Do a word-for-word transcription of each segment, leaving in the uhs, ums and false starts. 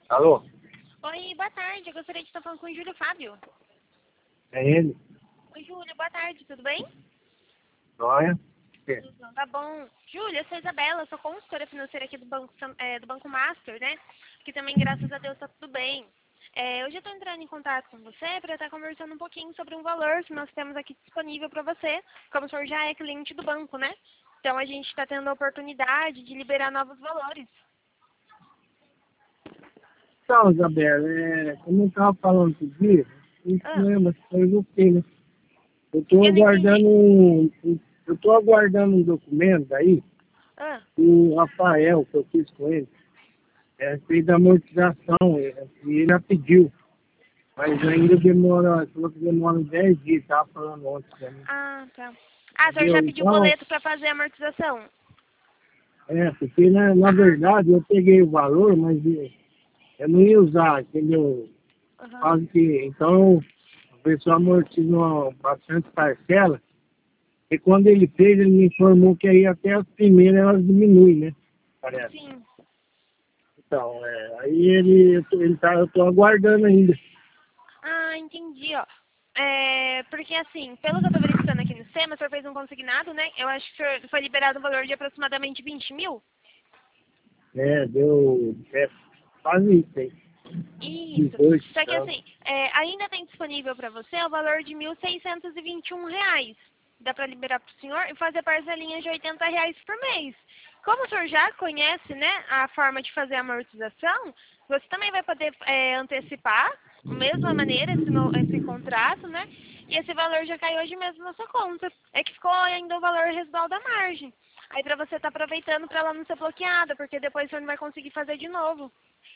Alô? Oi, boa tarde. Eu gostaria de estar falando com o Júlio Fábio. É ele? Oi, Júlio, boa tarde. Tudo bem? Olha. É. Tá bom. Júlio, eu sou a Isabela, sou consultora financeira aqui do Banco, Sam- é, do Banco Master, né? Que também, graças a Deus, tá tudo bem. É, hoje eu estou entrando em contato com você para estar conversando um pouquinho sobre um valor que nós temos aqui disponível para você, como o senhor já é cliente do banco, né? Então a gente está tendo a oportunidade de liberar novos valores. Então, Isabela, é, como eu estava falando outro dia, não se Ah, lembra, foi você, né? Eu estou eu não aguardando entendi. um, um- eu estou aguardando um documento aí, Ah, do Rafael, que eu fiz com ele, é, fez da amortização, é, e ele já pediu, mas ainda demora, ele falou que demora dez dias, estava falando ontem pra mim, ah, tá. Ah, o senhor entendeu? já pediu Então, boleto para fazer a amortização? é, porque na, na Ah, verdade eu peguei o valor, mas eu, eu não ia usar, entendeu? aham. Quase que, então, a pessoa amortizou bastante parcela, e quando ele fez, ele me informou que aí até as primeiras elas diminuem, né? Parece. Sim. Então, é, aí ele, eu tô- ele tá, eu tô aguardando ainda. Ah, entendi, ó. É, porque assim, pelo que eu tô verificando aqui no sistema, o senhor fez um consignado, né? Eu acho que o senhor foi liberado um valor de aproximadamente vinte mil. É, deu é, quase isso aí. Isso. dezoito, Só que então. assim, é, ainda tem disponível para você o valor de mil seiscentos e e vinte e um reais. Dá para liberar para o senhor e fazer parcelinhas de oitenta reais por mês. Como o senhor já conhece, né, a forma de fazer a amortização, você também vai poder é, antecipar, da mesma maneira, esse, no- esse contrato, né? E esse valor já cai hoje mesmo na sua conta. É que ficou ainda o valor residual da margem. Aí para você estar aproveitando para ela não ser bloqueada, porque depois você não vai conseguir fazer de novo.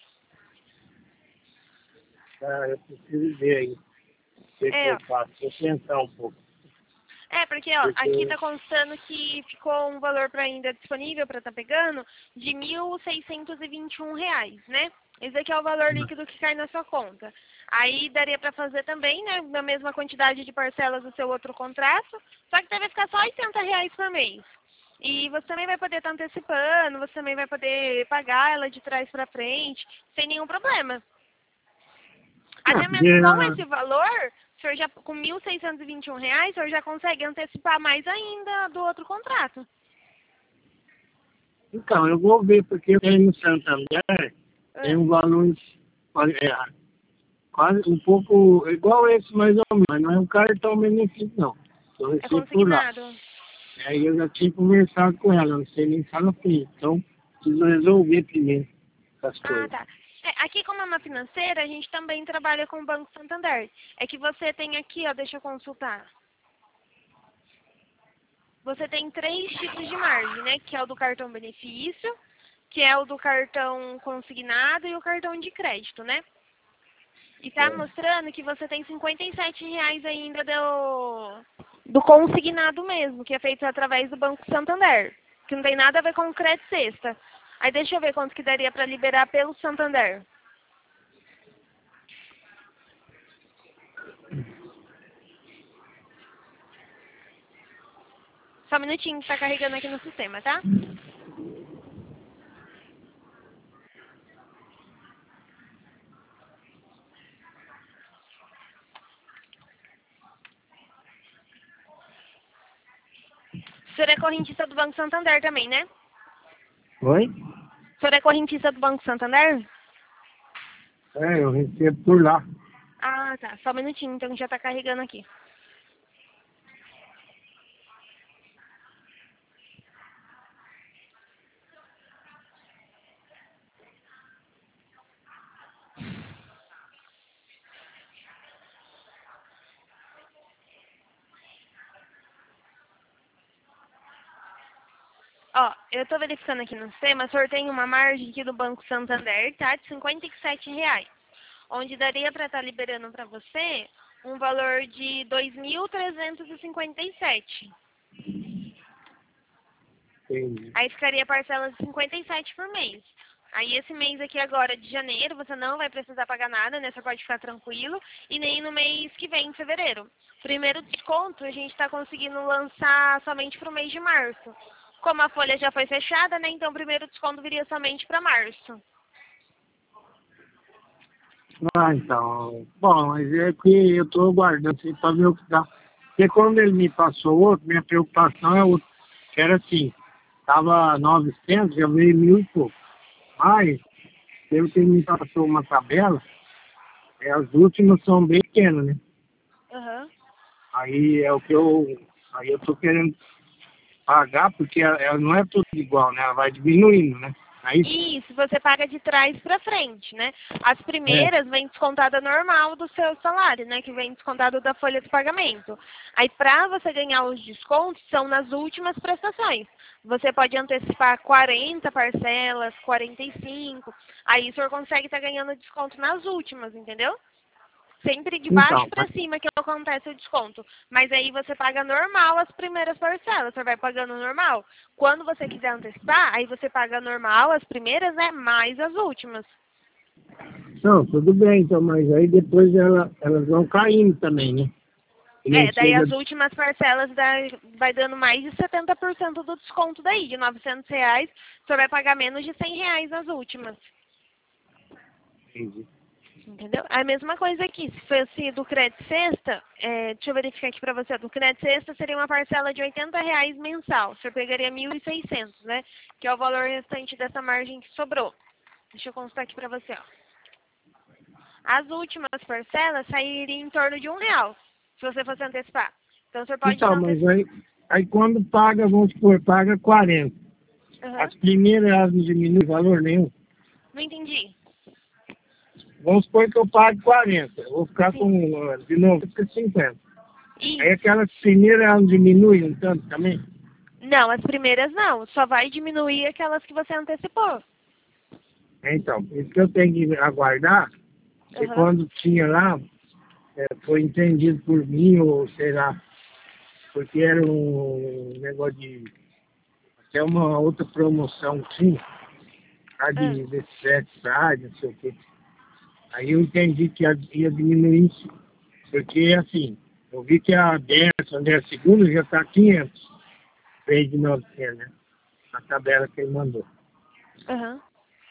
Ah, eu preciso ver aí. O que, que É, eu ó. faço? Vou pensar um pouco. É, porque ó, aqui Porque, tá constando que ficou um valor para ainda disponível para estar pegando de mil seiscentos e e vinte e um reais, né? Esse aqui é o valor líquido que cai na sua conta. Aí daria para fazer também, né, na mesma quantidade de parcelas do seu outro contrato, só que deve ficar só oitenta reais por mês. E você também vai poder estar antecipando, você também vai poder pagar ela de trás para frente, sem nenhum problema. ah, Até mesmo com porque, esse valor, o senhor já, com mil seiscentos e e vinte e um reais, o senhor já consegue antecipar mais ainda do outro contrato. então, eu vou ver, porque aí no Santander tem Ah, um valor é, quase um pouco igual esse mais ou menos, mas não é um cartão benefício não. Eu é recebo por lá. consignado. Aí eu já tinha conversado com ela, não sei nem falar com ele. Então, preciso resolver primeiro essas Ah, coisas. tá. É, aqui como é uma financeira, a gente também trabalha com o Banco Santander. É que você tem aqui, ó, deixa eu consultar. Você tem três tipos de margem, né? Que é o do cartão benefício, que é o do cartão consignado e o cartão de crédito, né? E tá É. mostrando que você tem cinquenta e sete reais ainda do, do consignado mesmo, que é feito através do Banco Santander, que não tem nada a ver com o crédito sexta. Aí deixa eu ver quanto que daria para liberar pelo Santander. Só um minutinho que tá carregando aqui no sistema, tá? O senhor é correntista do Banco Santander também, né? Oi? O senhor é correntista do Banco Santander? É, eu recebo por lá. Ah, tá. Só um minutinho, então já tá carregando aqui. Ó, eu tô verificando aqui no sistema, o senhor tem uma margem aqui do Banco Santander, tá? De cinquenta e sete reais. Onde daria para estar liberando para você um valor de dois mil trezentos e cinquenta e sete. Entendi. Aí ficaria parcela de cinquenta e sete por mês. Aí esse mês aqui agora de janeiro você não vai precisar pagar nada, né? Você pode ficar tranquilo. E nem no mês que vem, em fevereiro. Primeiro desconto a gente está conseguindo lançar somente para o mês de março. Como a folha já foi fechada, né? Então o primeiro desconto viria somente para março. Ah, então. Bom, mas é que eu tô aguardando assim, pra ver o que dá. Porque quando ele me passou outro, minha preocupação é outra. Que era assim, tava novecentos, já veio mil e pouco. Mas, pelo que ele me passou uma tabela, é, as últimas são bem pequenas, né? Aham. Aí é o que eu. Aí eu tô querendo pagar, porque ela, ela não é tudo igual, né? Ela vai diminuindo, né? Aí, Isso, você paga de trás para frente, né? As é. primeiras vem descontada normal do seu salário, né? Que vem descontado da folha de pagamento. Aí, para você ganhar os descontos, são nas últimas prestações. Você pode antecipar quarenta parcelas, quarenta e cinco. Aí, o senhor consegue estar ganhando desconto nas últimas, entendeu? Sempre de baixo Então, para cima que acontece o desconto. Mas aí você paga normal as primeiras parcelas. Você vai pagando normal. Quando você quiser antecipar, aí você paga normal as primeiras, né? Mais as últimas. não, tudo bem, então, mas aí depois ela, elas vão caindo também, né? E nem É, daí chega. as últimas parcelas dá, vai dando mais de setenta por cento do desconto daí. De novecentos reais, você vai pagar menos de cem reais nas últimas. Entendi. Entendeu? A mesma coisa aqui, se fosse do crédito sexta, é, deixa eu verificar aqui para você, do crédito sexta seria uma parcela de oitenta reais mensal, você pegaria mil e seiscentos, né? Que é o valor restante dessa margem que sobrou. Deixa eu constar aqui para você, ó. As últimas parcelas sairiam em torno de um real, se você fosse antecipar. Então, você pode Então, não mas antecipar. aí, aí quando paga, vamos supor, paga quarenta. Uhum. As primeiras elas não diminuem valor nenhum. Não entendi. Vamos supor que eu pague quarenta. Eu vou ficar Sim. com, de novo, fica cinquenta. Isso. Aí aquelas primeiras elas não diminuem um tanto também? Não, as primeiras não. Só vai diminuir aquelas que você antecipou. Então, por isso que eu tenho que aguardar, porque Uhum. quando tinha lá, é, foi entendido por mim, ou sei lá, porque era um negócio de. Até uma outra promoção que tinha, a Ah, de dezessete, não sei o quê. Aí eu entendi que ia, ia diminuir isso, porque assim, eu vi que a décima, a segunda já está quinhentos, fez de novecentos, né? A tabela que ele mandou. Aham.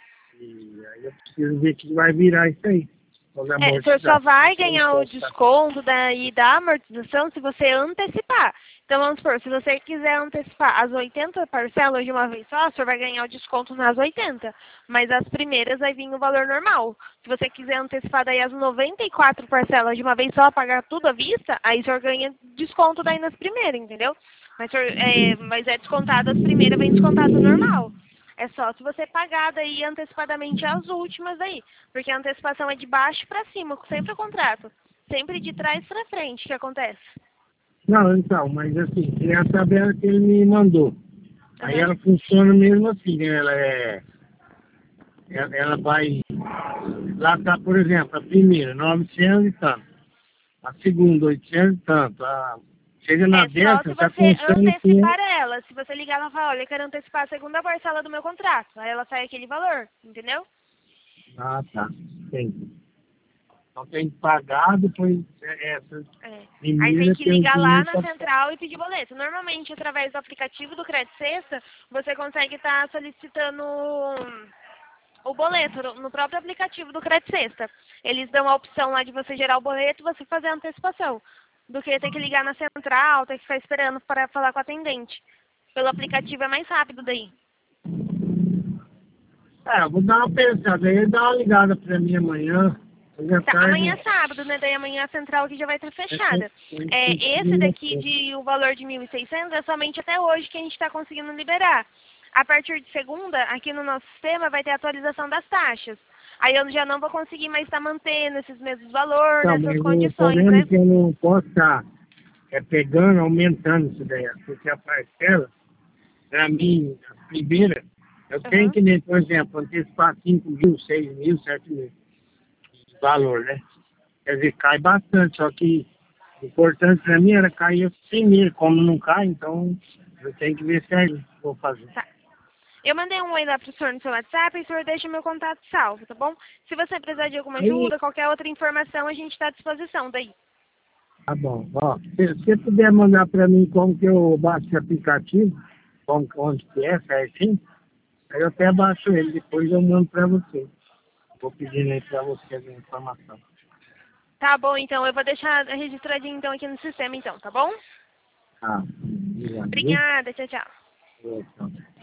E aí eu preciso ver que vai virar isso aí, quando É, o senhor só amortizar. vai Isso aí ganhar o posso tá. desconto daí da amortização se você antecipar. Então, vamos supor, se você quiser antecipar as oitenta parcelas de uma vez só, o senhor vai ganhar o desconto nas oitenta. Mas as primeiras vai vir o valor normal. Se você quiser antecipar daí as noventa e quatro parcelas de uma vez só, pagar tudo à vista, aí o senhor ganha desconto daí nas primeiras, entendeu? Mas, senhor, é, mas é descontado as primeiras, vem descontado normal. É só se você pagar daí antecipadamente as últimas daí. Porque a antecipação é de baixo para cima, sempre o contrato. Sempre de trás para frente que acontece. Não, então, mas assim, tem a tabela que ele me mandou. Aí Uhum. ela funciona mesmo assim, né? Ela é. Ela, ela vai. Lá tá, por exemplo, a primeira, novecentos e tanto. A segunda, oitocentos e tanto. A, chega na É só se décima, tá você constando que. antecipar ela. Se você ligar e falar, olha, eu quero antecipar a segunda parcela do meu contrato. Aí ela sai aquele valor, entendeu? Ah, tá. Entendi. Então tem que pagar, depois é, essa É. Aí tem primeira que tem o ligar lá dinheiro na pra. central e pedir boleto. Normalmente, através do aplicativo do Crédito Sexta, você consegue estar solicitando o boleto no no próprio aplicativo do Crédito Sexta. Eles dão a opção lá de você gerar o boleto e você fazer a antecipação. Do que ter que ligar na central, ter que ficar esperando para falar com o atendente. Pelo aplicativo é mais rápido daí. É, eu vou dar uma pensada aí, dá uma ligada pra mim amanhã. Hoje à Tá, amanhã tarde. é sábado, né? Daí amanhã a central aqui já vai estar fechada. É, esse daqui Segunda-feira. de o valor de mil e seiscentos é somente até hoje que a gente está conseguindo liberar. A partir de segunda, aqui no nosso sistema, vai ter atualização das taxas. Aí eu já não vou conseguir mais estar mantendo esses mesmos valores, Então, nessas mas o condições, problema é né? que eu não posso estar é, pegando, aumentando isso daí, porque a parcela, para mim, a primeira, eu tenho Uhum. que, né, por exemplo, antecipar cinco mil, seis mil, sete mil de valor, né? Quer dizer, cai bastante, só que o importante para mim era cair primeiro, como não cai, então eu tenho que ver se aí vou fazer. Tá. Eu mandei um oi lá pro senhor no seu WhatsApp e o senhor deixa meu contato salvo, tá bom? Se você precisar de alguma Aí, ajuda, qualquer outra informação, a gente está à disposição daí. tá bom, ó, se você puder mandar para mim como que eu baixo esse aplicativo, como, onde que é, certinho, aí eu até baixo ele, depois eu mando para você. vou pedindo aí para você a informação. Tá bom, então. Eu vou deixar registradinho então aqui no sistema, então, tá bom? Ah, obrigado. Obrigada, tchau, tchau. Viu? Tchau.